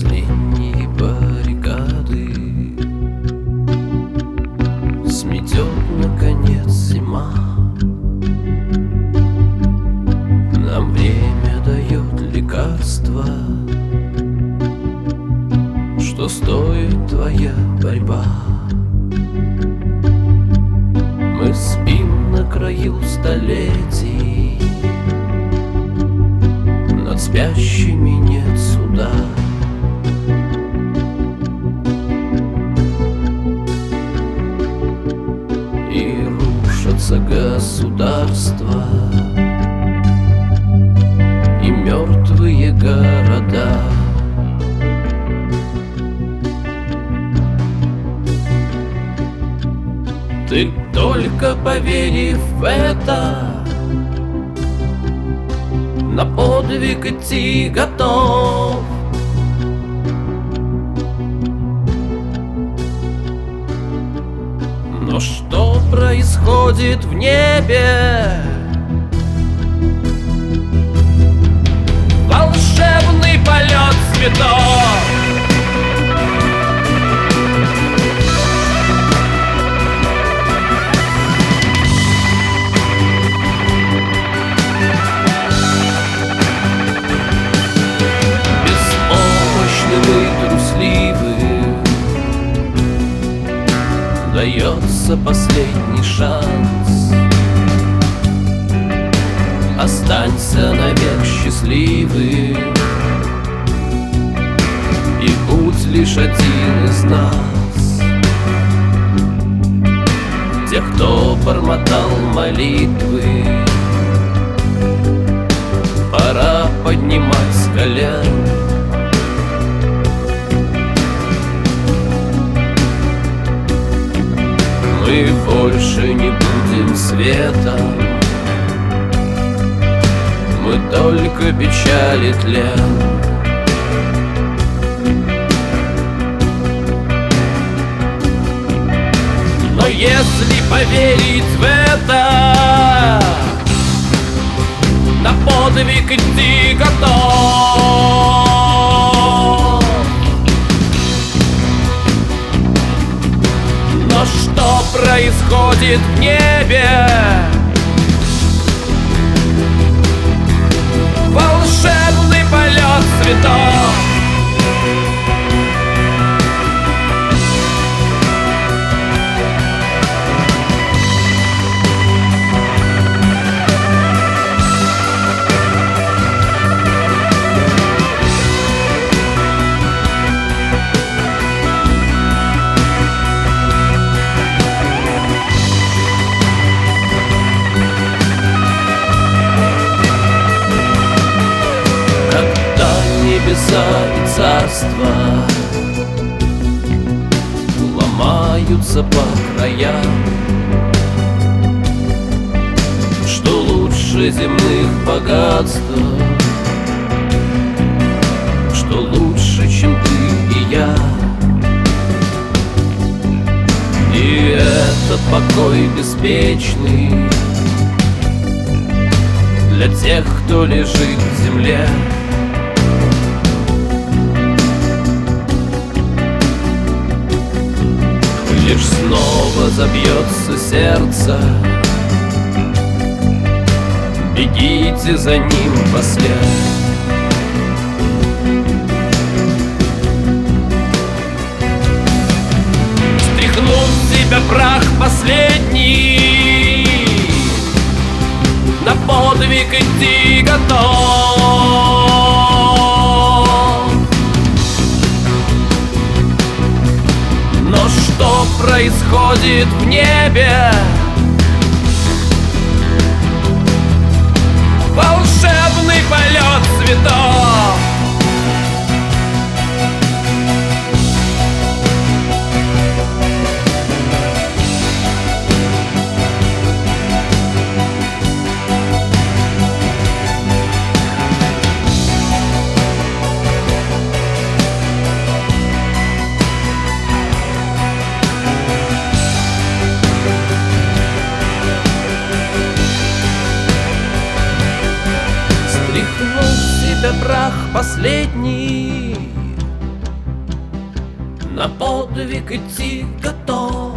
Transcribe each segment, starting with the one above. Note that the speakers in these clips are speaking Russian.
последние баррикады сметет наконец зима. Нам время дает лекарство, что стоит твоя борьба. Мы спим на краю столетий, над спящими нет суда. И рушатся государства и мертвые города. Ты только поверив в это, на подвиг идти готов. Но что происходит в небе? Волшебный полет цветов. И трусливы, дается последний шанс. Останься навек счастливым, и будь лишь один из нас. Тех, кто бормотал молитвы, пора поднимать с колен. Мы больше не будем светом, мы только печаль и тлен. Но если поверить в это, на подвиг идти готов. Но что происходит в небе? Волшебный полет цветов. Небеса и царства ломаются по краям, что лучше земных богатств, что лучше, чем ты и я. И этот покой беспечный для тех, кто лежит в земле. Лишь снова забьется сердце, бегите за ним вслед. Стряхнув с себя прах последний, на подвиг идти готов. Но что происходит в небе? Волшебный полет цветов. Прах последний, на подвиг идти готов.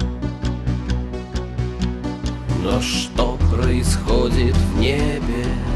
Но что происходит в небе?